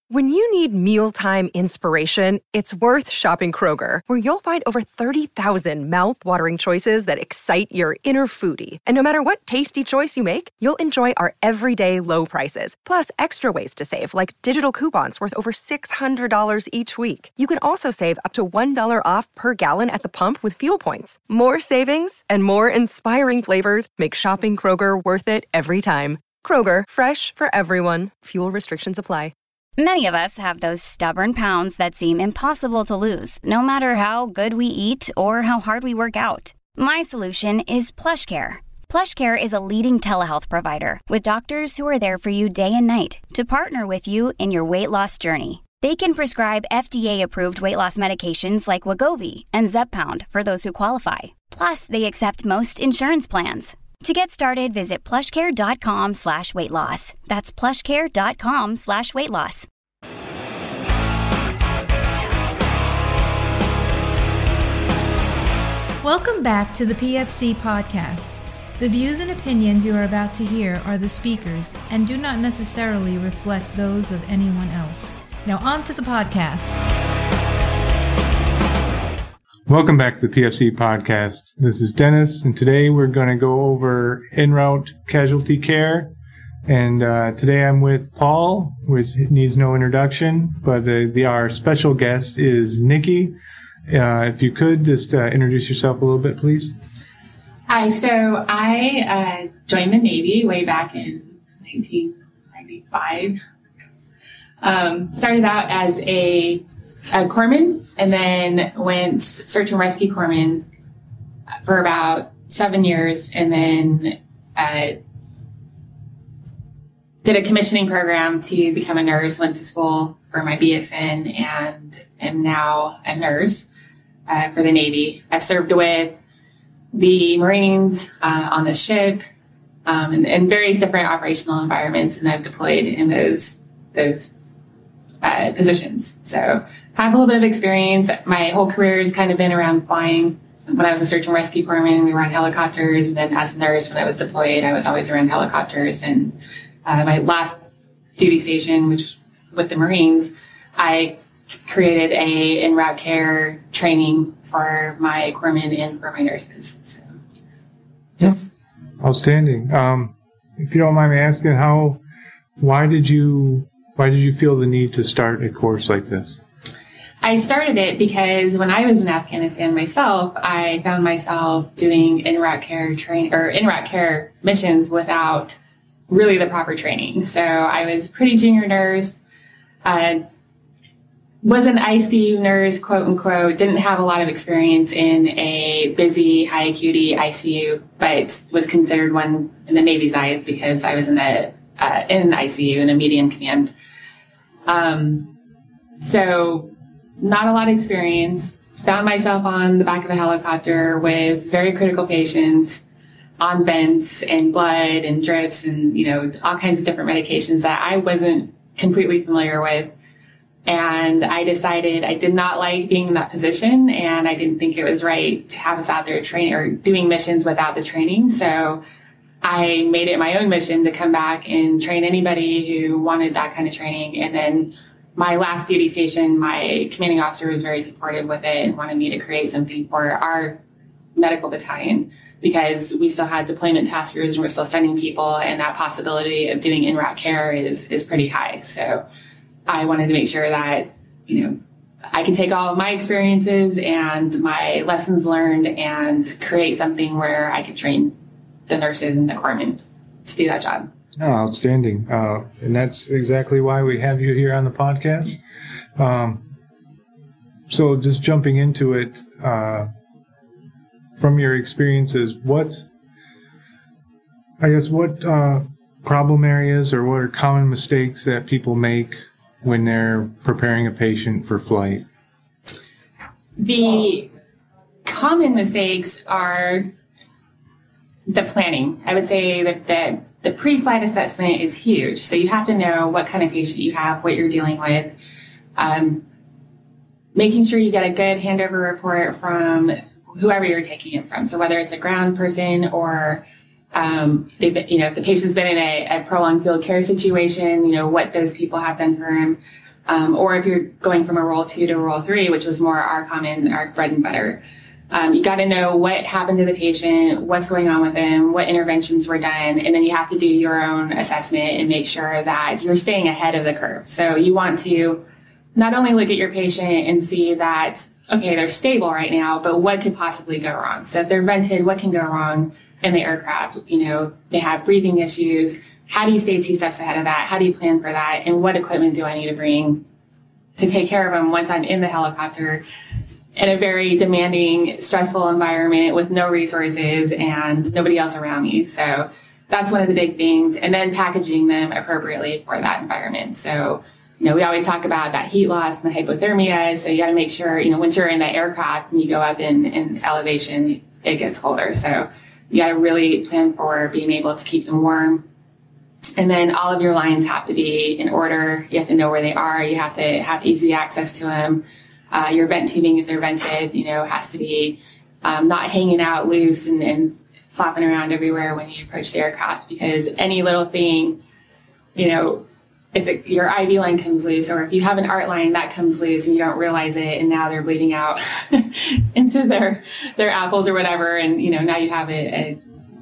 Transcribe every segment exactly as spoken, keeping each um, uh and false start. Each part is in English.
When you need mealtime inspiration, it's worth shopping Kroger, where you'll find over thirty thousand mouth-watering choices that excite your inner foodie. And no matter what tasty choice you make, you'll enjoy our everyday low prices, plus extra ways to save, like digital coupons worth over six hundred dollars each week. You can also save up to one dollar off per gallon at the pump with fuel points. More savings and more inspiring flavors make shopping Kroger worth it every time. Kroger, fresh for everyone. Fuel restrictions apply. Many of us have those stubborn pounds that seem impossible to lose, no matter how good we eat or how hard we work out. My solution is PlushCare. PlushCare is a leading telehealth provider with doctors who are there for you day and night to partner with you in your weight loss journey. They can prescribe F D A-approved weight loss medications like Wegovy and Zepbound for those who qualify. Plus, they accept most insurance plans. To get started, visit plushcare.com slash weight loss. That's plushcare.com slash weight loss. Welcome back to the P F C podcast. The views and opinions you are about to hear are the speakers and do not necessarily reflect those of anyone else. Now on to the podcast. Welcome back to the P F C podcast. This is Dennis, and today we're going to go over en route casualty care. And uh, today I'm with Paul, which needs no introduction, but the, the our special guest is Nikki. Uh, if you could just uh, introduce yourself a little bit, please. Hi, so I uh, joined the Navy way back in nineteen ninety-five. Um, started out as a, a corpsman, and then went search and rescue corpsman for about seven years, and then uh, did a commissioning program to become a nurse. Went to school for my B S N, and am now a nurse uh, for the Navy. I've served with the Marines uh, on the ship um, and, and various different operational environments, and I've deployed in those those uh, positions. So I have a little bit of experience. My whole career has kind of been around flying. When I was a search and rescue corpsman, we were on helicopters. And then as a nurse, when I was deployed, I was always around helicopters. And uh, my last duty station, which with the Marines, I created a en route care training for my corpsmen and for my nurses. So, just outstanding. Um, if you don't mind me asking, how, why did you, why did you feel the need to start a course like this? I started it because when I was in Afghanistan myself, I found myself doing en route care train or en route care missions without really the proper training. So I was pretty junior nurse, uh, was an I C U nurse, quote unquote, didn't have a lot of experience in a busy, high acuity I C U, but was considered one in the Navy's eyes because I was in a uh, in an I C U in a medium command. Um, so. Not a lot of experience. Found myself on the back of a helicopter with very critical patients on vents and blood and drips and, you know, all kinds of different medications that I wasn't completely familiar with. And I decided I did not like being in that position, and I didn't think it was right to have us out there training or doing missions without the training. So I made it my own mission to come back and train anybody who wanted that kind of training. And then my last duty station, my commanding officer was very supportive with it and wanted me to create something for our medical battalion because we still had deployment task forces and we're still sending people, and that possibility of doing en route care is, is pretty high. So I wanted to make sure that, you know, I could take all of my experiences and my lessons learned and create something where I could train the nurses and the corpsmen to do that job. Oh, outstanding. Uh, and that's exactly why we have you here on the podcast. Um, so just jumping into it, uh, from your experiences, what, I guess, what uh, problem areas or what are common mistakes that people make when they're preparing a patient for flight? The common mistakes are the planning. I would say that the The pre-flight assessment is huge. So you have to know what kind of patient you have, what you're dealing with. Um, making sure you get a good handover report from whoever you're taking it from. So whether it's a ground person or, um, they've been, you know, if the patient's been in a, a prolonged field care situation, you know, what those people have done for him. Um, or if you're going from a roll two to a roll three, which was more our common, our bread and butter. Um, you got to know what happened to the patient, what's going on with them, what interventions were done, and then you have to do your own assessment and make sure that you're staying ahead of the curve. So you want to not only look at your patient and see that, okay, they're stable right now, but what could possibly go wrong? So if they're vented, what can go wrong in the aircraft? You know, they have breathing issues. How do you stay two steps ahead of that? How do you plan for that? And what equipment do I need to bring to take care of them once I'm in the helicopter in a very demanding, stressful environment with no resources and nobody else around me? So that's one of the big things. And then packaging them appropriately for that environment. So, you know, we always talk about that heat loss and the hypothermia. So you got to make sure, you know, once you're in the aircraft and you go up in, in elevation, it gets colder. So you got to really plan for being able to keep them warm. And then all of your lines have to be in order. You have to know where they are. You have to have easy access to them. Uh, your vent tubing, if they're vented, you know, has to be um, not hanging out loose and, and flopping around everywhere when you approach the aircraft, because any little thing, you know, if it, your I V line comes loose, or if you have an art line that comes loose and you don't realize it, and now they're bleeding out into their their apples or whatever, and you know, now you have a, a,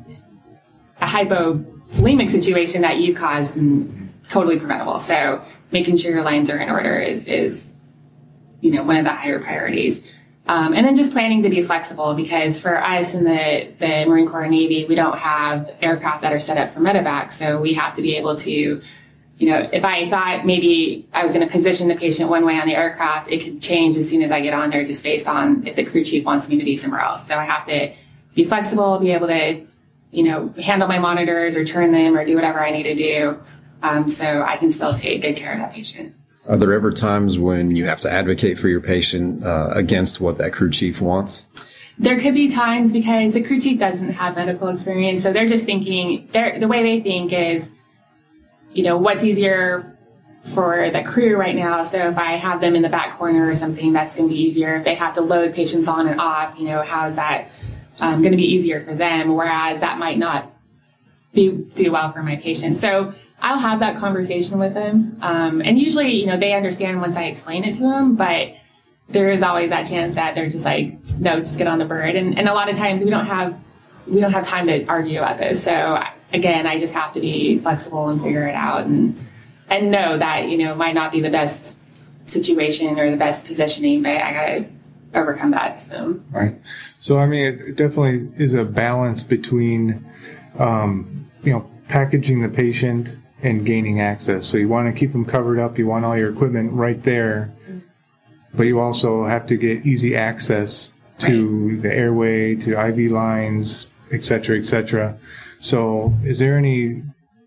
a hypovolemic situation that you caused and totally preventable. So making sure your lines are in order is is you know, one of the higher priorities. Um, and then just planning to be flexible, because for us in the, the Marine Corps and Navy, we don't have aircraft that are set up for medevac. So we have to be able to, you know, if I thought maybe I was going to position the patient one way on the aircraft, it could change as soon as I get on there, just based on if the crew chief wants me to be somewhere else. So I have to be flexible, be able to, you know, handle my monitors or turn them or do whatever I need to do. Um, so I can still take good care of that patient. Are there ever times when you have to advocate for your patient uh, against what that crew chief wants? There could be times, because the crew chief doesn't have medical experience. So they're just thinking, they're, the way they think is, you know, what's easier for the crew right now. So if I have them in the back corner or something, that's going to be easier. If they have to load patients on and off, you know, how is that um, going to be easier for them? Whereas that might not be do well for my patient. So I'll have that conversation with them. Um, and usually, you know, they understand once I explain it to them, but there is always that chance that they're just like, no, just get on the bird. And, and a lot of times we don't have, we don't have time to argue about this. So again, I just have to be flexible and figure it out, and, and know that, you know, it might not be the best situation or the best positioning, but I got to overcome that. So. Right. So, I mean, it definitely is a balance between, um, you know, packaging the patient and gaining access. So you want to keep them covered up. You want all your equipment right there, but you also have to get easy access to right. the airway, to I V lines, et cetera, et cetera. So is there any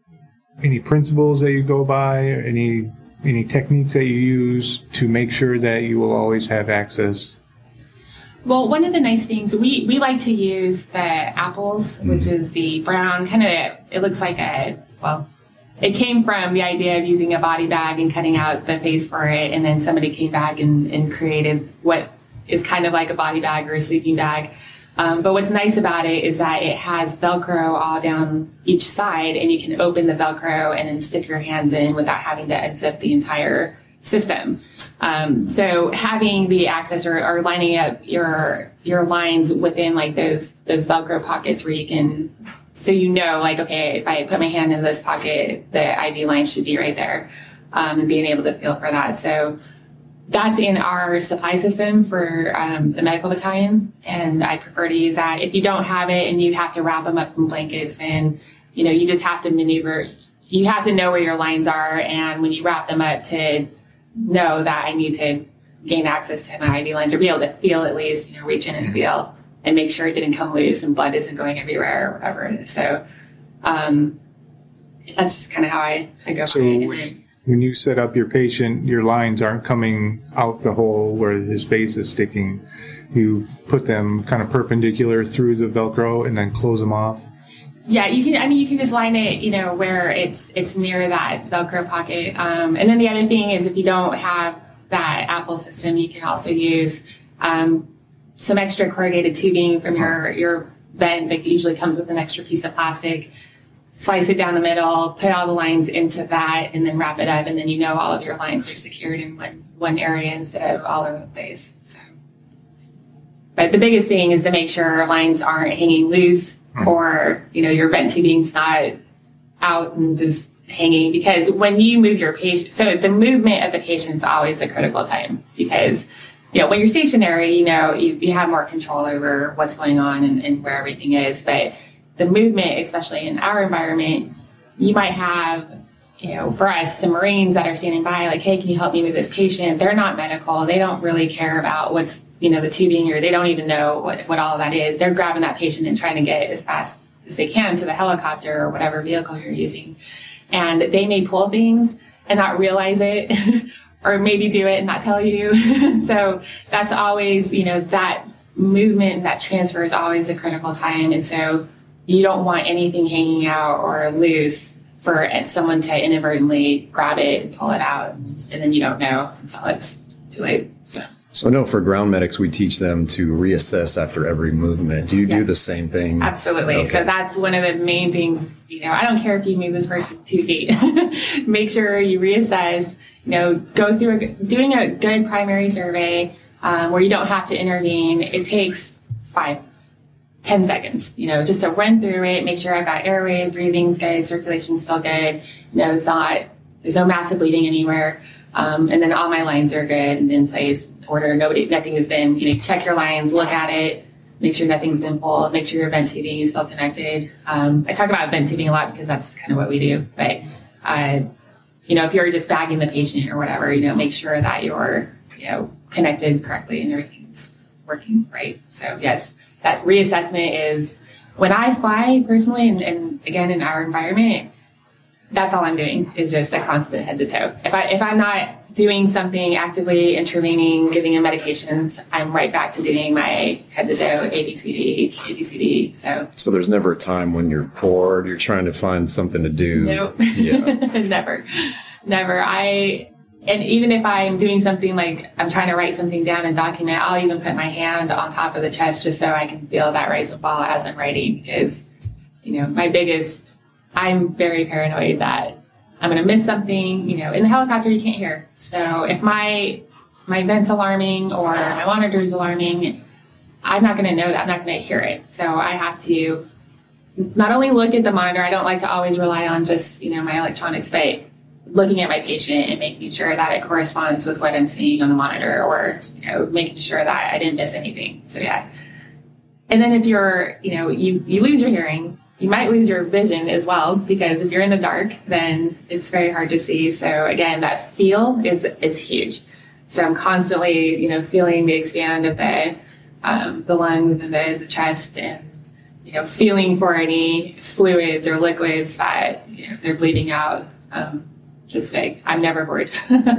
any principles that you go by, or any any techniques that you use to make sure that you will always have access? Well, one of the nice things, we, we like to use the apples, mm-hmm. which is the brown, kind of, it looks like a, well, it came from the idea of using a body bag and cutting out the face for it, and then somebody came back and, and created what is kind of like a body bag or a sleeping bag. Um, but what's nice about it is that it has Velcro all down each side, and you can open the Velcro and then stick your hands in without having to unzip the entire system. Um, so having the access or, or lining up your your lines within like those those Velcro pockets where you can, so you know, like, okay, if I put my hand in this pocket, the I V line should be right there, um, and being able to feel for that. So that's in our supply system for um, the medical battalion, and I prefer to use that. If you don't have it and you have to wrap them up in blankets, then, you know, you just have to maneuver. You have to know where your lines are, and when you wrap them up, to know that I need to gain access to my I V lines, or be able to feel, at least, you know, reach in and feel and make sure it didn't come loose and blood isn't going everywhere or whatever it is. So um, that's just kind of how I, I go so for it. And then, when you set up your patient, your lines aren't coming out the hole where his face is sticking. You put them kind of perpendicular through the Velcro and then close them off. Yeah, you can. I mean, you can just line it, you know, where it's it's near that Velcro pocket. Um, and then the other thing is, if you don't have that Apple system, you can also use um, some extra corrugated tubing from your your vent that usually comes with an extra piece of plastic. slice it down the middle, put all the lines into that, and then wrap it up, and then you know all of your lines are secured in one, one area instead of all over the place. So, but the biggest thing is to make sure lines aren't hanging loose, or, you know, your vent tubing's not out and just hanging, because when you move your patient, so the movement of the patient is always a critical time, because, you know, when you're stationary, you know, you, you have more control over what's going on and, and where everything is, but the movement, especially in our environment, you might have, you know, for us, some Marines that are standing by, like, hey, can you help me with this patient? They're not medical. They don't really care about what's, you know, the tubing, or they don't even know what, what all of that is. They're grabbing that patient and trying to get as fast as they can to the helicopter or whatever vehicle you're using. And they may pull things and not realize it, or maybe do it and not tell you. So that's always, you know, that movement, that transfer is always a critical time. And so you don't want anything hanging out or loose for someone to inadvertently grab it and pull it out, and then you don't know until it's too late. So, so I know for ground medics, we teach them to reassess after every movement. Do you yes. do the same thing? Absolutely. Okay. So that's one of the main things. You know, I don't care if you move this person two feet. Make sure you reassess. You know, go through a, doing a good primary survey um, where you don't have to intervene. It takes five. ten seconds, you know, just to run through it, make sure I've got airway, breathing's good, circulation's still good, you know, it's not, there's no massive bleeding anywhere. Um, and then all my lines are good and in place, order, nobody, nothing has been, you know, check your lines, look at it, make sure nothing's been pulled, make sure your vent tubing is still connected. Um, I talk about vent tubing a lot because that's kind of what we do, but, uh, you know, if you're just bagging the patient or whatever, you know, make sure that you're, you know, connected correctly and everything's working right. So yes. That reassessment is, when I fly personally, and, and again in our environment, that's all I'm doing is just a constant head to toe. If I if I'm not doing something actively intervening, giving them medications, I'm right back to doing my head to toe A B C D, A B C D. So so there's never a time when you're bored, you're trying to find something to do. Nope. Yeah. never, never. I. And even if I'm doing something like I'm trying to write something down and document, I'll even put my hand on top of the chest just so I can feel that rise and fall as I'm writing. Because, you know, my biggest, I'm very paranoid that I'm going to miss something. You know, in the helicopter, you can't hear. So if my my vent's alarming or my monitor's alarming, I'm not going to know that. I'm not going to hear it. So I have to not only look at the monitor, I don't like to always rely on just, you know, my electronics, but looking at my patient and making sure that it corresponds with what I'm seeing on the monitor, or, you know, making sure that I didn't miss anything. So yeah. And then if you're, you know, you, you lose your hearing, you might lose your vision as well, because if you're in the dark, then it's very hard to see. So again, that feel is, is huge. So I'm constantly, you know, feeling the expand of the, um, the lungs and the, the chest, and, you know, feeling for any fluids or liquids that, you know, they're bleeding out. Um, It's big. I'm never bored.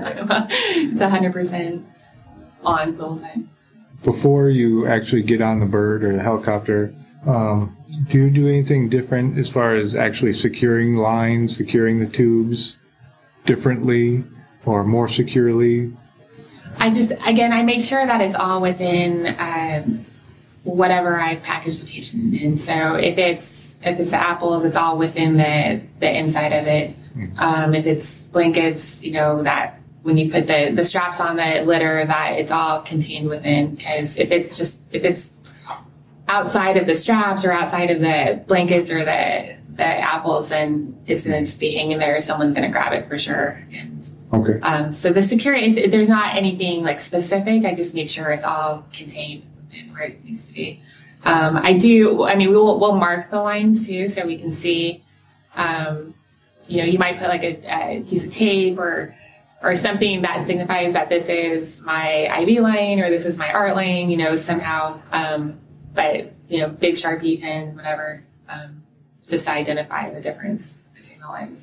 It's one hundred percent on the whole time. Before you actually get on the bird or the helicopter, um, do you do anything different as far as actually securing lines, securing the tubes differently or more securely? I just, again, I make sure that it's all within um, whatever I package the patient in. So if it's if it's the apples, it's all within the, the inside of it. Um, if it's blankets, you know, that when you put the, the straps on the litter, that it's all contained within. Because if it's just, if it's outside of the straps or outside of the blankets or the, the apples, then it's going to just be hanging there. Someone's going to grab it for sure. And, okay. Um, so the security, is, there's not anything like specific. I just make sure it's all contained within where it needs to be. Um, I do, I mean, we'll, we'll mark the lines too, so we can see, um, you know, you might put like a, a piece of tape or, or something that signifies that this is my I V line or this is my A R T line, you know, somehow. Um, but, you know, big Sharpie pen, whatever, um, just to identify the difference between the lines.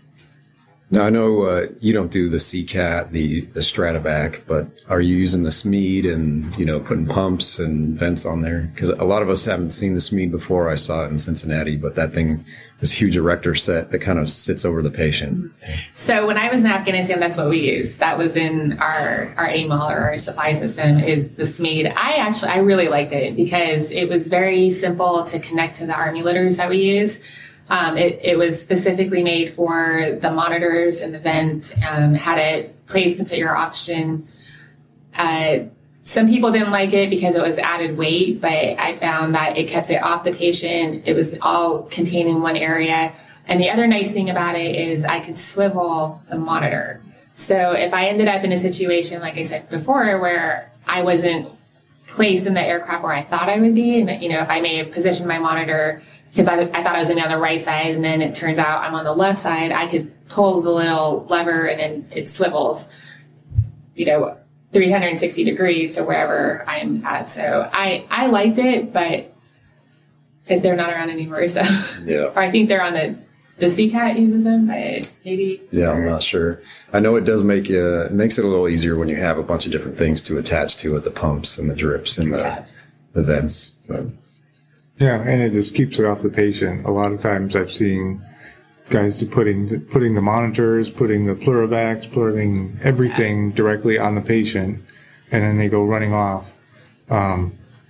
Now, I know uh, you don't do the C CAT, the, the Stratovac, but are you using the SMED and, you know, putting pumps and vents on there? Because a lot of us haven't seen the SMED before. I saw it in Cincinnati, but that thing, this huge erector set that kind of sits over the patient. So when I was in Afghanistan, that's what we used. That was in our, our A M O L or our supply system is the SMED. I actually, I really liked it because it was very simple to connect to the Army litters that we use. Um, it, it was specifically made for the monitors and the vent, um, had a place to put your oxygen. Uh, some people didn't like it because it was added weight, but I found that it kept it off the patient. It was all contained in one area. And the other nice thing about it is I could swivel the monitor. So if I ended up in a situation, like I said before, where I wasn't placed in the aircraft where I thought I would be, and, you know, if I may have positioned my monitor because I, I thought I was going to be on the right side, and then it turns out I'm on the left side, I could pull the little lever and then it swivels, you know, three hundred sixty degrees to wherever I'm at. So I, I liked it, but they're not around anymore. So yeah. Or I think they're on the, the C CAT uses them, but maybe. Yeah, I'm not sure. I know it does make you, it makes it a little easier when you have a bunch of different things to attach to it, the pumps and the drips and the, yeah. the vents. But. Yeah, and it just keeps it off the patient. A lot of times I've seen guys putting putting the monitors, putting the Pleurovacs, putting everything directly on the patient, and then they go running off. Um,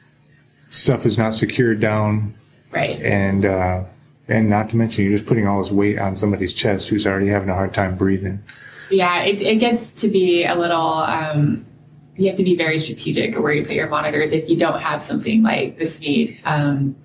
stuff is not secured down. Right. And, uh, and not to mention, you're just putting all this weight on somebody's chest who's already having a hard time breathing. Yeah, it, it gets to be a little, um, you have to be very strategic where you put your monitors if you don't have something like the SMED. Um,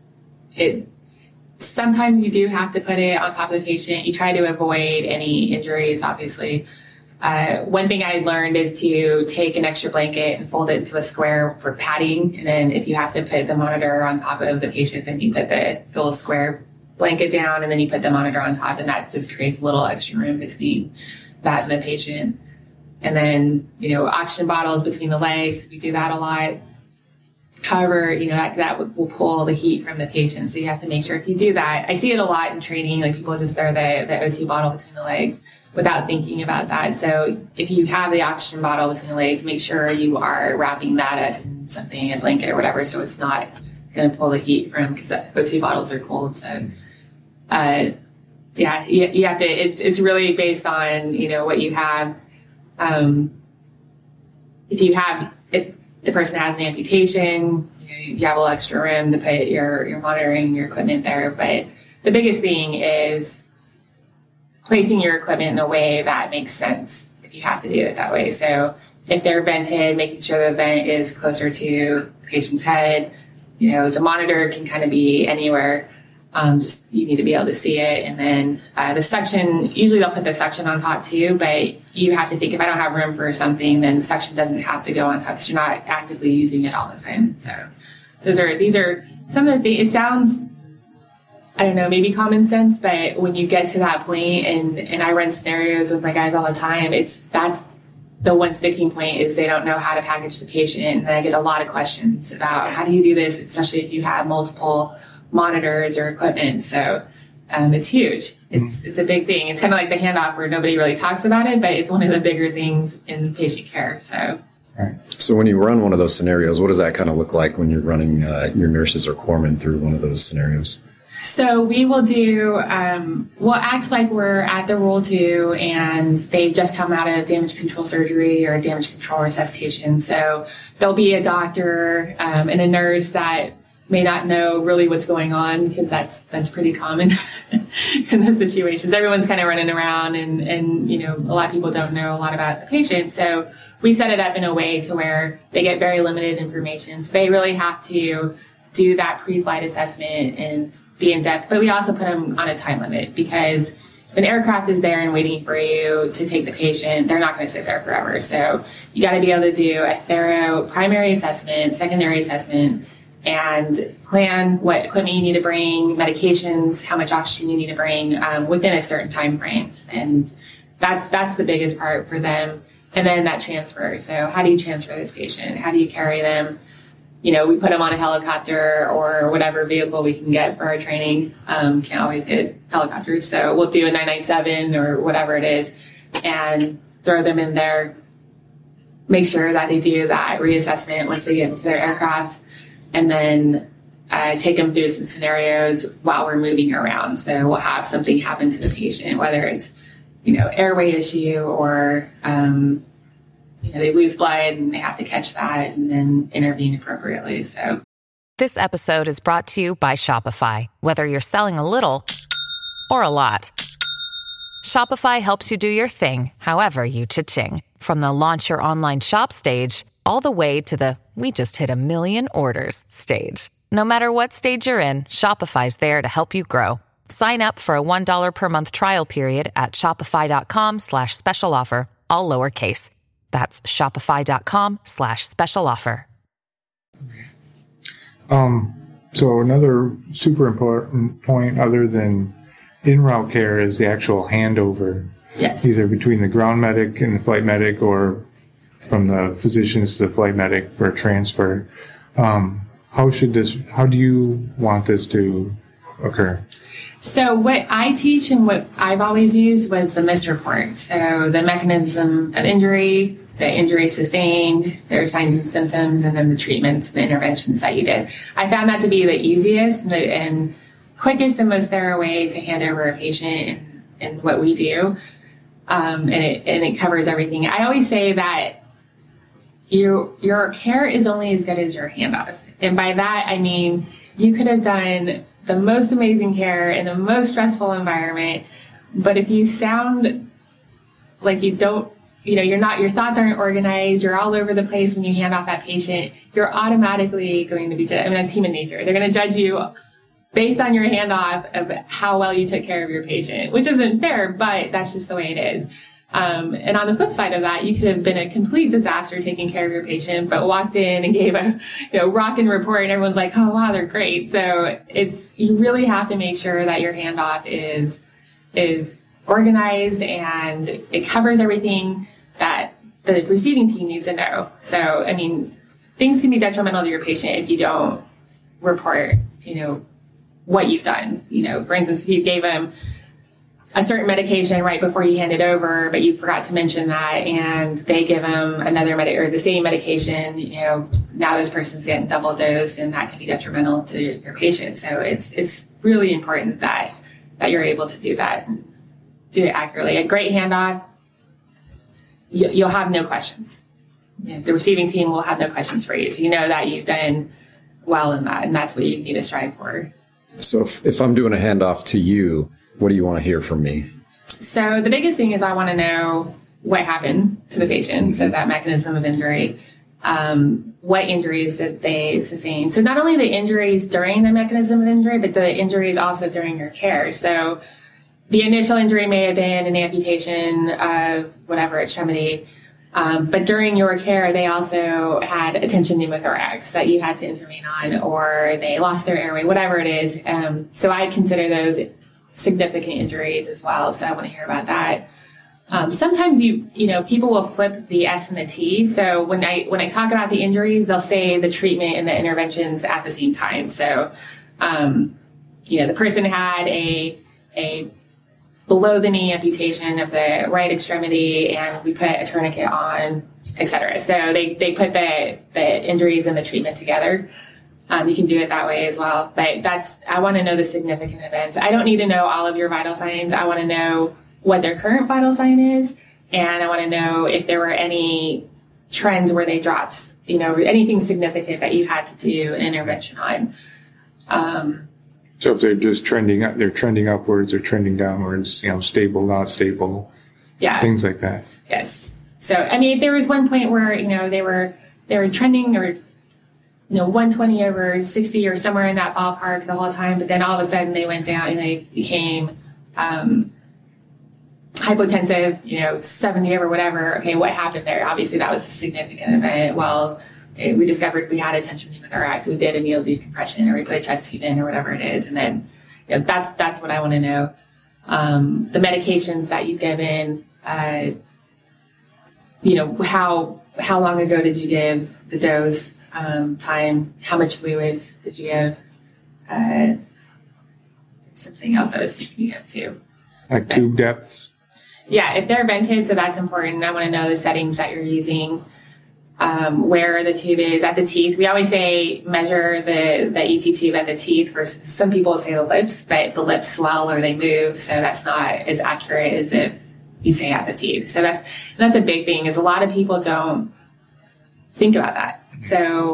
it, sometimes you do have to put it on top of the patient. You try to avoid any injuries, obviously. Uh, one thing I learned is to take an extra blanket and fold it into a square for padding. And then if you have to put the monitor on top of the patient, then you put the, the little square blanket down and then you put the monitor on top, and that just creates a little extra room between that and the patient. And then, you know, oxygen bottles between the legs, we do that a lot. However, you know, that, that will pull the heat from the patient. So you have to make sure if you do that, I see it a lot in training, like people just throw the, the O two bottle between the legs without thinking about that. So if you have the oxygen bottle between the legs, make sure you are wrapping that up in something, a blanket or whatever, so it's not going to pull the heat from, because O two bottles are cold. So, uh, yeah, you, you have to, it, it's really based on, you know, what you have. Um, if you have, if the person has an amputation, you know, you have a little extra room to put your, your monitoring, your equipment there. But the biggest thing is placing your equipment in a way that makes sense if you have to do it that way. So if they're vented, making sure the vent is closer to the patient's head, you know, the monitor can kind of be anywhere. Um, just, you need to be able to see it. And then, uh, the suction, usually they'll put the suction on top too, but you have to think, if I don't have room for something, then the suction doesn't have to go on top because you're not actively using it all the time. So those are, these are some of the things. It sounds, I don't know, maybe common sense, but when you get to that point, and, and I run scenarios with my guys all the time, it's, that's the one sticking point, is they don't know how to package the patient. And I get a lot of questions about how do you do this, especially if you have multiple monitors or equipment. So um, it's huge. It's it's a big thing. It's kind of like the handoff where nobody really talks about it, but it's one of the bigger things in patient care. So, right. So when you run one of those scenarios, what does that kind of look like when you're running uh, your nurses or corpsmen through one of those scenarios? So we will do, um, we'll act like we're at the roll two and they've just come out of damage control surgery or damage control resuscitation. So there'll be a doctor um, and a nurse that may not know really what's going on, because that's that's pretty common in those situations. Everyone's kind of running around, and, and, you know, a lot of people don't know a lot about the patient. So we set it up in a way to where they get very limited information. So they really have to do that pre-flight assessment and be in depth. But we also put them on a time limit, because if an aircraft is there and waiting for you to take the patient, they're not going to sit there forever. So you got to be able to do a thorough primary assessment, secondary assessment, and plan what equipment you need to bring, medications, how much oxygen you need to bring um, within a certain time frame. And that's that's the biggest part for them. And then that transfer. So how do you transfer this patient? How do you carry them? You know, we put them on a helicopter or whatever vehicle we can get for our training. Um, can't always get helicopters. So we'll do a nine ninety-seven or whatever it is and throw them in there. Make sure that they do that reassessment once they get into their aircraft. And then uh, take them through some scenarios while we're moving around. So we'll have something happen to the patient, whether it's, you know, airway issue or, um, you know, they lose blood and they have to catch that and then intervene appropriately. So This episode is brought to you by Shopify. Whether you're selling a little or a lot, Shopify helps you do your thing, however you cha-ching. From the launch your online shop stage, all the way to the we just hit a million orders stage. No matter what stage you're in, Shopify's there to help you grow. Sign up for a one dollar per month trial period at shopify.com slash special offer, all lowercase. That's shopify.com slash special offer. Um, so another super important point other than in-route care is the actual handover. Yes. Either between the ground medic and the flight medic or from the physicians to the flight medic for a transfer. Um, how should this, how do you want this to occur? So what I teach and what I've always used was the MIST report. So the mechanism of injury, the injury sustained, their signs and symptoms, and then the treatments, the interventions that you did. I found that to be the easiest and, the, and quickest and most thorough way to hand over a patient and, and what we do. Um, and, it, and it covers everything. I always say that you, your care is only as good as your handoff. And by that, I mean, you could have done the most amazing care in the most stressful environment, but if you sound like you don't, you know, you're not, your thoughts aren't organized, you're all over the place when you hand off that patient, you're automatically going to be judged. I mean, that's human nature. They're going to judge you based on your handoff of how well you took care of your patient, which isn't fair, but that's just the way it is. Um, and on the flip side of that, you could have been a complete disaster taking care of your patient, but walked in and gave a, you know, rockin' report and everyone's like, oh, wow, they're great. So it's, you really have to make sure that your handoff is, is organized and it covers everything that the receiving team needs to know. So, I mean, things can be detrimental to your patient if you don't report, you know, what you've done. You know, for instance, if you gave them a certain medication right before you hand it over, but you forgot to mention that, and they give them another med or the same medication, you know, now this person's getting double dosed, and that can be detrimental to your patient. So it's it's really important that that you're able to do that, and do it accurately. A great handoff, you, you'll have no questions. You know, the receiving team will have no questions for you, so you know that you've done well in that, and that's what you need to strive for. So if, if I'm doing a handoff to you, what do you want to hear from me? So the biggest thing is I want to know what happened to the patient, so that mechanism of injury, um, what injuries did they sustain. So not only the injuries during the mechanism of injury, but the injuries also during your care. So the initial injury may have been an amputation of whatever extremity, um, but during your care, they also had a tension pneumothorax that you had to intervene on, or they lost their airway, whatever it is. Um, so I consider those significant injuries as well. So I want to hear about that. Um, sometimes you, you know, people will flip the S and the T. So when I, when I talk about the injuries, they'll say the treatment and the interventions at the same time. So, um, you know, the person had a, a below the knee amputation of the right extremity, and we put a tourniquet on, et cetera. So they, they put the, the injuries and the treatment together. Um, you can do it that way as well. But that's, I want to know the significant events. I don't need to know all of your vital signs. I want to know what their current vital sign is. And I want to know if there were any trends where they dropped, you know, anything significant that you had to do an intervention on. Um, so if they're just trending up, they're trending upwards or trending downwards, you know, stable, not stable, yeah, things like that. Yes. So, I mean, if there was one point where, you know, they were, they were trending or, you know, one twenty over sixty or somewhere in that ballpark the whole time, but then all of a sudden they went down and they became um, hypotensive, you know, seventy over whatever. Okay, what happened there? Obviously, that was a significant event. Well, it, we discovered we had a tension pneumothorax. We did a needle decompression, or we put a chest tube in, or whatever it is, and then you know, that's that's what I want to know. Um, the medications that you've given, uh, you know, how how long ago did you give the dose? Um, time, how much fluids did you give? Uh, something else I was thinking of too. Like okay. Tube depths? Yeah, if they're vented, so that's important. I want to know the settings that you're using, um, where the tube is at the teeth. We always say measure the, the E T tube at the teeth versus some people say the lips, but the lips swell or they move, so that's not as accurate as if you say at the teeth. So that's that's a big thing, is a lot of people don't think about that. So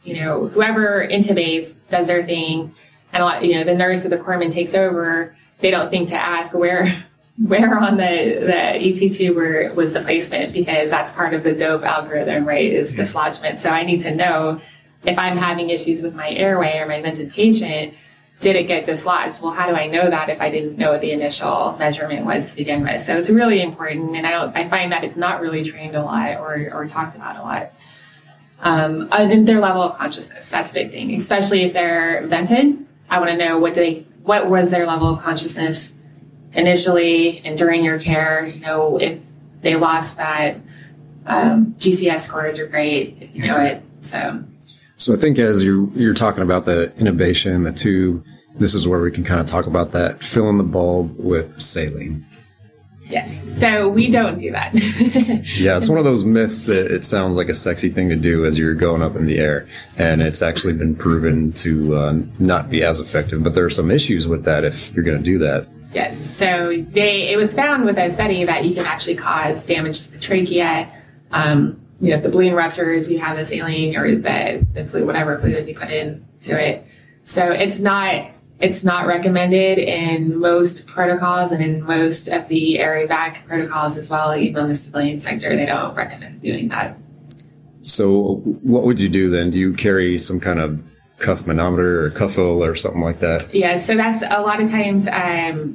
you know, whoever intubates does their thing, and a lot, you know, the nurse or the corpsman takes over. They don't think to ask where, where on the, the E T tube were, was the placement, because that's part of the DOPE algorithm, right, is dislodgement. So I need to know if I'm having issues with my airway or my vented patient, did it get dislodged? Well, how do I know that if I didn't know what the initial measurement was to begin with? So it's really important, and I don't, I find that it's not really trained a lot or, or talked about a lot. Um, and their level of consciousness, that's a big thing, especially if they're vented. I want to know what they, what was their level of consciousness initially and during your care. You know, if they lost that, um, G C S scores are great, if you know it. So, so I think as you're, you're talking about the intubation, the tube, this is where we can kind of talk about that, filling the bulb with saline. Yes. So we don't do that. Yeah, it's one of those myths that it sounds like a sexy thing to do as you're going up in the air, and it's actually been proven to uh, not be as effective. But there are some issues with that if you're going to do that. Yes. So they, it was found with a study that you can actually cause damage to the trachea. Um, you know, if the balloon ruptures, you have the saline or the, the fluid, whatever fluid you put into it. So it's not... It's not recommended in most protocols and in most of the air evac protocols as well. Even in the civilian sector, they don't recommend doing that. So what would you do then? Do you carry some kind of cuff manometer or cuffle or something like that? Yeah, so that's a lot of times, um,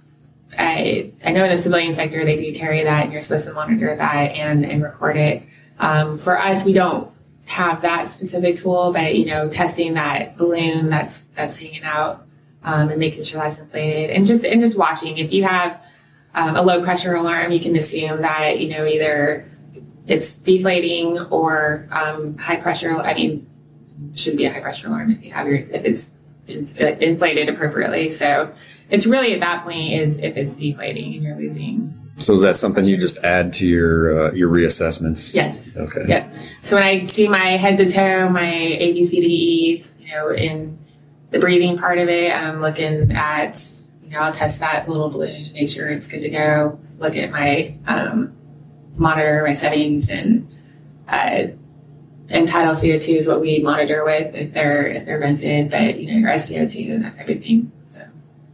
I, I know in the civilian sector, they do carry that, and you're supposed to monitor that and, and record it. Um, for us, we don't have that specific tool, but, you know, testing that balloon that's, that's hanging out, Um, and making sure that's inflated, and just and just watching. If you have um, a low pressure alarm, you can assume that, you know, either it's deflating or um, high pressure. I mean, it should be a high pressure alarm if you have your if it's inflated appropriately. So it's really at that point is if it's deflating and you're losing. So is that something you just add to your uh, your reassessments? Yes. Okay. Yep. So when I do my head to toe, my A B C D E, you know, in the breathing part of it, I'm looking at, you know, I'll test that little balloon, make sure it's good to go, look at my um, monitor, my settings, and uh, and tidal C O two is what we monitor with if they're if they're vented, but, you know, your S p O two and that type of thing. So,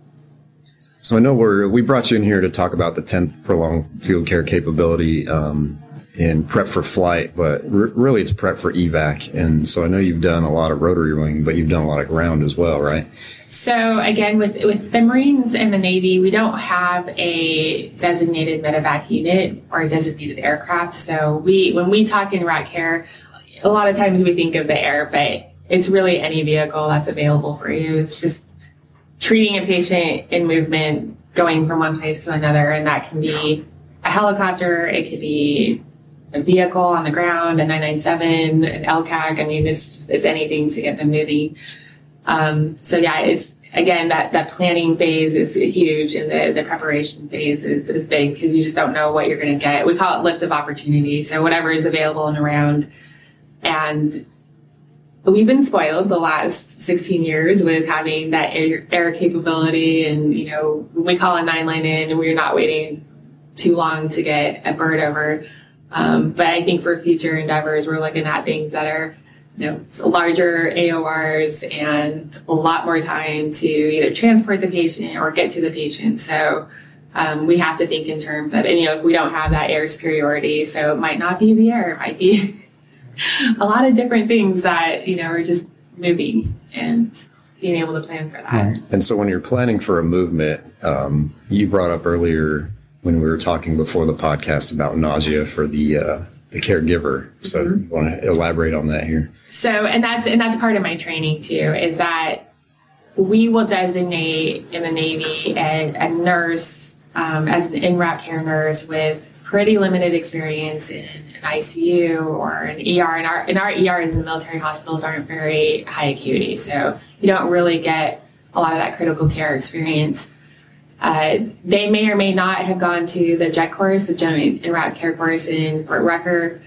so I know we're we brought you in here to talk about the tenth prolonged field care capability um, in prep for flight, but r- really it's prep for evac. And so I know you've done a lot of rotary wing, but you've done a lot of ground as well, right? So again, with with the Marines and the Navy, we don't have a designated medevac unit or a designated aircraft. So we, when we talk in R A C care, a lot of times we think of the air, but it's really any vehicle that's available for you. It's just treating a patient in movement, going from one place to another, and that can be a helicopter, it could be a vehicle on the ground, a nine nine seven, an L C A C. I mean, it's just, it's anything to get them moving. Um, so yeah, it's, again, that, that planning phase is huge, and the, the preparation phase is, is big, because you just don't know what you're going to get. We call it lift of opportunity. So whatever is available and around. And we've been spoiled the last sixteen years with having that air, air capability, and, you know, we call a nine line in and we're not waiting too long to get a bird over. Um, but I think for future endeavors, we're looking at things that are, you know, larger A O Rs and a lot more time to either transport the patient or get to the patient. So um, we have to think in terms of, and, you know, if we don't have that air superiority, so it might not be the air, it might be a lot of different things that, you know, are just moving, and being able to plan for that. And so when you're planning for a movement, um, you brought up earlier when we were talking before the podcast about nausea for the uh, the caregiver. So mm-hmm. you want to elaborate on that here? So, and that's and that's part of my training too, is that we will designate in the Navy a, a nurse um, as an in-R A C care nurse with pretty limited experience in an I C U or an E R. And our, and our E Rs in the military hospitals aren't very high acuity, so you don't really get a lot of that critical care experience. Uh, they may or may not have gone to the JET course, the Joint in-R A C care course in Fort Rucker,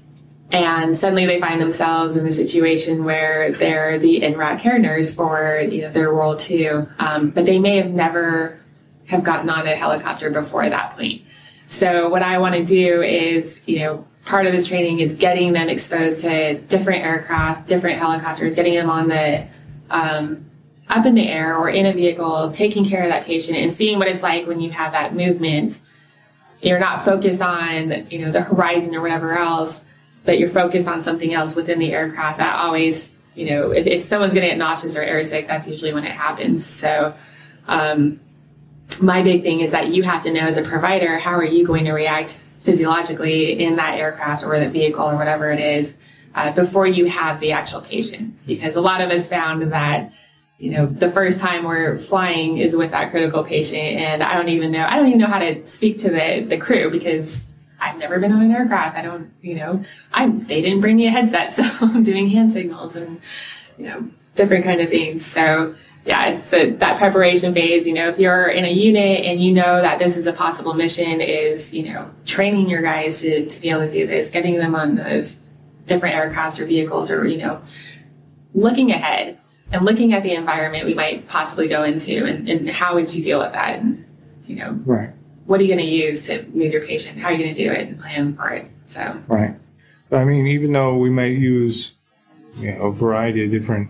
and suddenly they find themselves in a situation where they're the in-R A C care nurse for, you know, their role too. Um, but they may have never have gotten on a helicopter before that point. So what I want to do is, you know, part of this training is getting them exposed to different aircraft, different helicopters, getting them on the, um, up in the air or in a vehicle, taking care of that patient and seeing what it's like when you have that movement. You're not focused on, you know, the horizon or whatever else, but you're focused on something else within the aircraft. That always, you know, if, if someone's going to get nauseous or airsick, that's usually when it happens. So, um, my big thing is that you have to know as a provider, how are you going to react physiologically in that aircraft or that vehicle or whatever it is, uh, before you have the actual patient. Because a lot of us found that, you know, the first time we're flying is with that critical patient, and I don't even know, I don't even know how to speak to the, the crew because I've never been on an aircraft. I don't, you know, I, they didn't bring me a headset, so I'm doing hand signals and, you know, different kind of things. So yeah, it's a, that preparation phase. You know, if you're in a unit and you know that this is a possible mission, is, you know, training your guys to, to be able to do this, getting them on those different aircrafts or vehicles, or, you know, looking ahead and looking at the environment we might possibly go into, and, and how would you deal with that? And, you know, right. What are you going to use to move your patient? How are you going to do it and plan for it? So, right. I mean, even though we might use, you know, a variety of different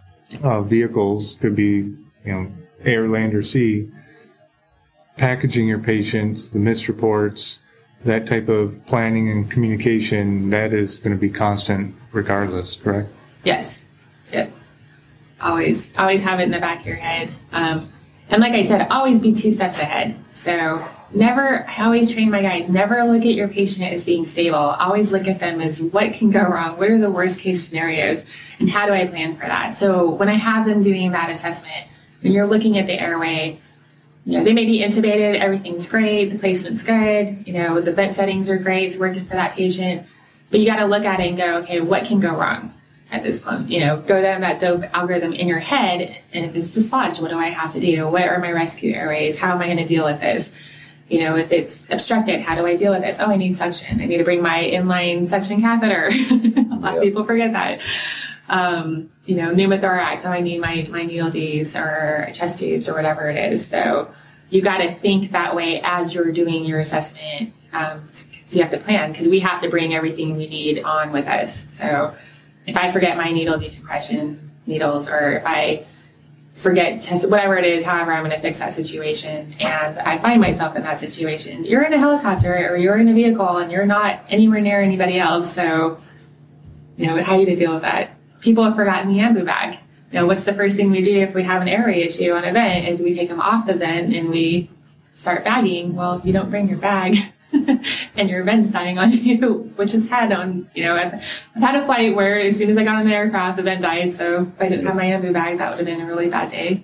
uh, vehicles, could be, you know, air, land, or sea, packaging your patients, the missed reports, that type of planning and communication, that is going to be constant regardless, correct? Yes. Yep. Always, always have it in the back of your head. Um, and like I said, always be two steps ahead. So never, I always train my guys, never look at your patient as being stable. Always look at them as what can go wrong? What are the worst case scenarios? And how do I plan for that? So when I have them doing that assessment, when you're looking at the airway, you know, they may be intubated, everything's great, the placement's good, you know, the vent settings are great, it's working for that patient. But you got to look at it and go, okay, what can go wrong at this point? You know, go down that dope algorithm in your head. And if it's dislodged, what do I have to do? What are my rescue airways? How am I going to deal with this? You know, if it's obstructed, how do I deal with this? Oh, I need suction. I need to bring my inline suction catheter. A lot yep. of people forget that. Um, you know, pneumothorax. Oh, I need my, my needle Ds or chest tubes or whatever it is. So you got to think that way as you're doing your assessment. Um, so you have to plan, because we have to bring everything we need on with us. So if I forget my needle decompression needles, or if I forget just whatever it is, however I'm going to fix that situation, and I find myself in that situation, you're in a helicopter or you're in a vehicle and you're not anywhere near anybody else. So, you know, how are you to deal with that? People have forgotten the ambu bag. You know, what's the first thing we do if we have an airway issue on a vent is we take them off the vent and we start bagging. Well, if you don't bring your bag and your vent's dying on you, which has had on, you know, I've, I've had a flight where as soon as I got on the aircraft, the vent died. So if I didn't have my ambu bag, that would have been a really bad day.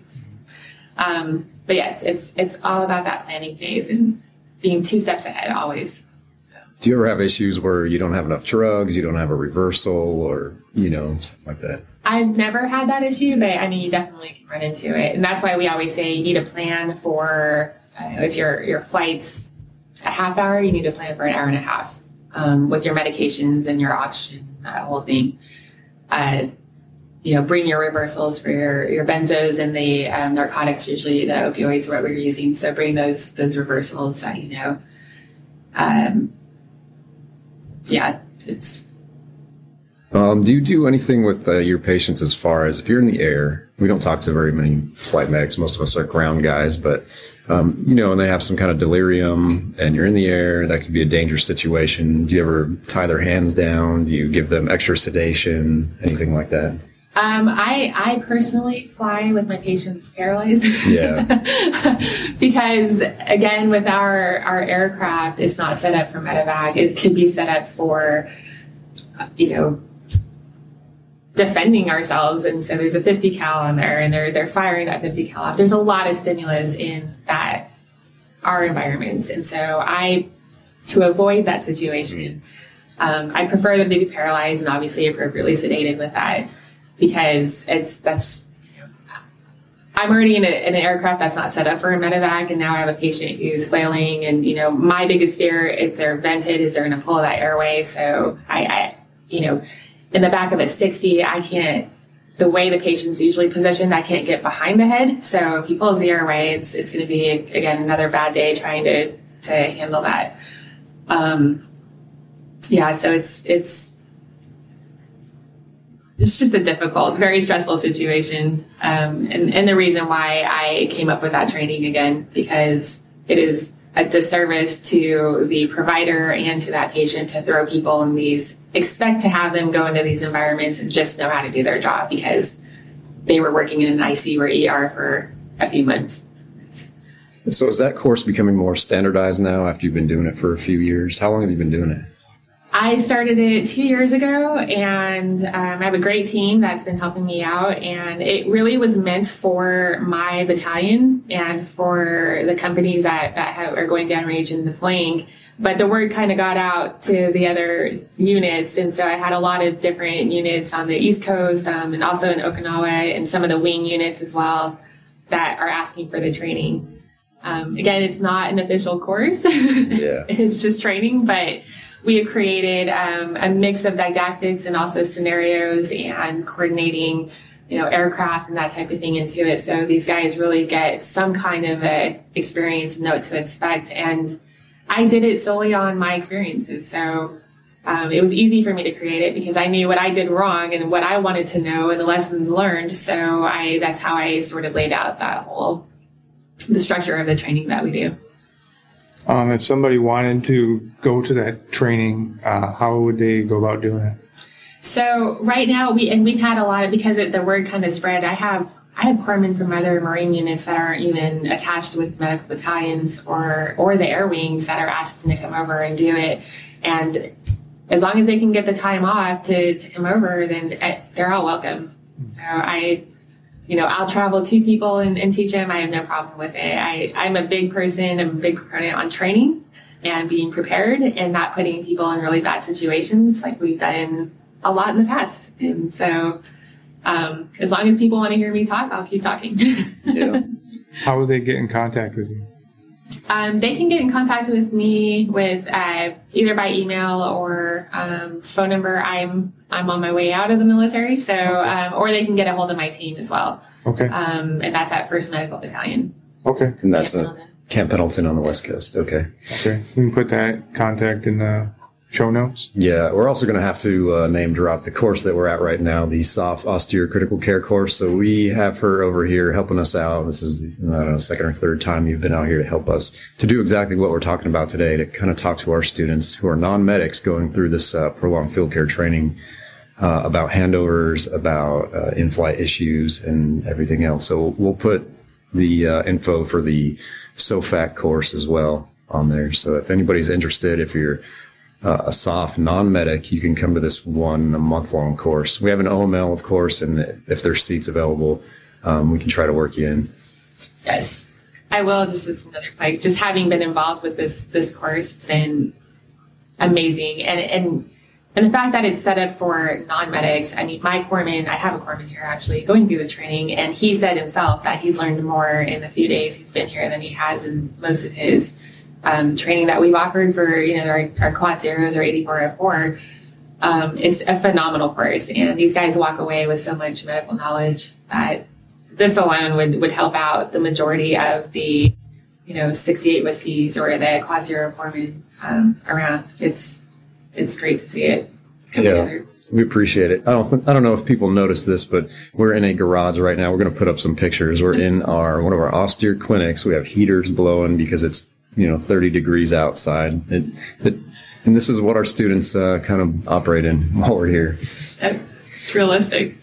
Um, but yes, it's, it's all about that planning phase and being two steps ahead always. So. Do you ever have issues where you don't have enough drugs, you don't have a reversal, or, you know, something like that? I've never had that issue, but I mean, you definitely can run into it. And that's why we always say you need a plan for, uh, if your, your flight's a half hour, you need to plan for an hour and a half, um, with your medications and your oxygen, that whole thing. Uh, you know, bring your reversals for your, your benzos and the um, narcotics, usually the opioids, what we're using. So bring those, those reversals that, you know, um, yeah, it's. Um, do you do anything with uh, your patients as far as if you're in the air? We don't talk to very many flight medics. Most of us are ground guys, but, um, you know, and they have some kind of delirium and you're in the air, that could be a dangerous situation. Do you ever tie their hands down? Do you give them extra sedation? Anything like that? Um, I, I personally fly with my patients paralyzed. Yeah. Because again, with our, our aircraft, it's not set up for medevac. It could be set up for, you know, defending ourselves. And so there's a fifty cal on there and they're, they're firing that fifty cal off. There's a lot of stimulus in that, our environments. And so I, to avoid that situation, um, I prefer them to be paralyzed and obviously appropriately sedated with that, because it's, that's, you know, I'm already in, a, in an aircraft that's not set up for a medevac, and now I have a patient who's flailing, and, you know, my biggest fear, if they're vented, is they're going to pull that airway. So I, I, you know, in the back of a sixty, I can't, the way the patient's usually positioned, I can't get behind the head. So if he pulls the airway, it's, it's going to be, again, another bad day trying to, to handle that. Um, yeah, so it's, it's, it's just a difficult, very stressful situation. Um, and, and the reason why I came up with that training again, because it is a disservice to the provider and to that patient to throw people in these, expect to have them go into these environments and just know how to do their job because they were working in an I C U or E R for a few months. So is that course becoming more standardized now after you've been doing it for a few years? How long have you been doing it? I started it two years ago, and um, I have a great team that's been helping me out, and it really was meant for my battalion and for the companies that, that have, are going downrange and deploying. But the word kind of got out to the other units, and so I had a lot of different units on the East Coast um, and also in Okinawa and some of the wing units as well that are asking for the training. Um, again, it's not an official course. Yeah. It's just training, but we have created um, a mix of didactics and also scenarios and coordinating, you know, aircraft and that type of thing into it. So these guys really get some kind of a experience and know what to expect. And I did it solely on my experiences. So um, it was easy for me to create it because I knew what I did wrong and what I wanted to know and the lessons learned. So I that's how I sort of laid out that whole, the structure of the training that we do. Um, if somebody wanted to go to that training, uh, how would they go about doing it? So right now, we and we've had a lot of, because it, the word kind of spread, I have I have corpsmen from other Marine units that aren't even attached with medical battalions or, or the air wings that are asking to come over and do it. And as long as they can get the time off to, to come over, then they're all welcome. So I, you know, I'll travel to people and, and teach them. I have no problem with it. I, I'm a big person. I'm a big proponent on training and being prepared and not putting people in really bad situations like we've done a lot in the past. And so um, as long as people want to hear me talk, I'll keep talking. Yeah. How will they get in contact with you? Um, they can get in contact with me with uh, either by email or um, phone number. I'm I'm on my way out of the military, so um, or they can get a hold of my team as well. Okay. Um, and that's at First Medical Battalion. Okay. And that's a Camp Pendleton on the West Coast. Okay. Okay. We can put that contact in the show notes. Yeah, we're also going to have to uh, name drop the course that we're at right now, the S O F Austere Critical Care course. So we have her over here helping us out. This is, I don't know, second or third time you've been out here to help us to do exactly what we're talking about today, to kind of talk to our students who are non-medics going through this uh, prolonged field care training uh, about handovers, about uh, in-flight issues, and everything else. So we'll put the uh, info for the S O F A C course as well on there. So if anybody's interested, if you're Uh, a S O F non-medic, you can come to this one a month-long course. We have an O M L, of course, and if there's seats available, um, we can try to work you in. Yes, I will. Just as another, like, just having been involved with this this course, it's been amazing, and and and the fact that it's set up for non-medics. I mean, my corpsman, I have a corpsman here actually going through the training, and he said himself that he's learned more in the few days he's been here than he has in most of his Um, training that we've offered for, you know, our, our quad zeros or eighty-four oh four. Um, it's a phenomenal course, and these guys walk away with so much medical knowledge that this alone would, would help out the majority of the, you know, sixty-eight whiskeys or the quad zero corpsmen um, around. It's it's great to see it come yeah. together. We appreciate it. I don't th- I don't know if people notice this, but we're in a garage right now. We're going to put up some pictures. We're in our one of our austere clinics. We have heaters blowing because it's, you know, thirty degrees outside. It, it, and this is what our students uh, kind of operate in while we're here. It's realistic.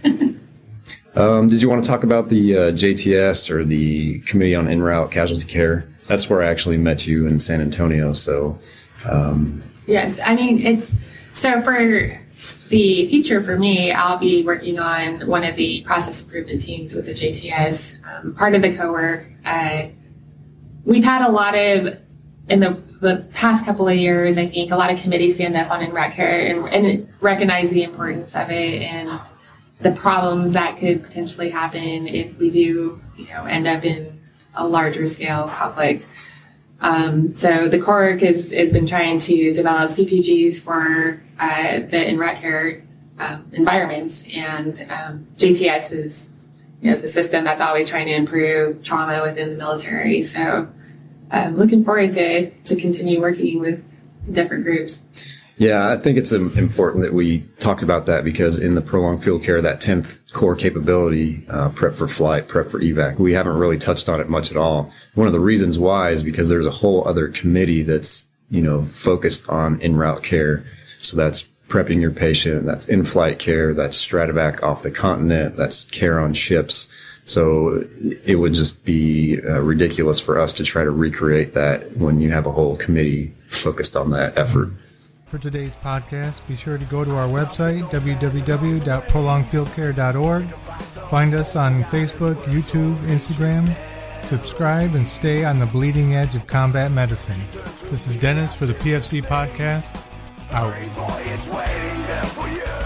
um, did you want to talk about the uh, J T S or the Committee on En Route Casualty Care? That's where I actually met you in San Antonio. So, um, yes, I mean, it's so for the future for me, I'll be working on one of the process improvement teams with the J T S, um, part of the co-work. Uh, We've had a lot of, in the, the past couple of years, I think, a lot of committees stand up on En Route Care and, and recognize the importance of it and the problems that could potentially happen if we do, you know, end up in a larger scale conflict. Um, so the CORC has, has been trying to develop C P Gs for uh, the En Route Care um, environments, and um, J T S is, you know, it's a system that's always trying to improve trauma within the military. So I'm looking forward to, to continue working with different groups. Yeah, I think it's um, important that we talked about that because in the prolonged field care, that tenth core capability, uh, prep for flight, prep for evac, we haven't really touched on it much at all. One of the reasons why is because there's a whole other committee that's, you know, focused on en-route care. So that's prepping your patient, that's in-flight care, that's stratovac off the continent, that's care on ships. So it would just be uh, ridiculous for us to try to recreate that when you have a whole committee focused on that effort. For today's podcast, be sure to go to our website, w w w dot prolonged field care dot org. Find us on Facebook, YouTube, Instagram. Subscribe and stay on the bleeding edge of combat medicine. This is Dennis for the P F C Podcast. Out.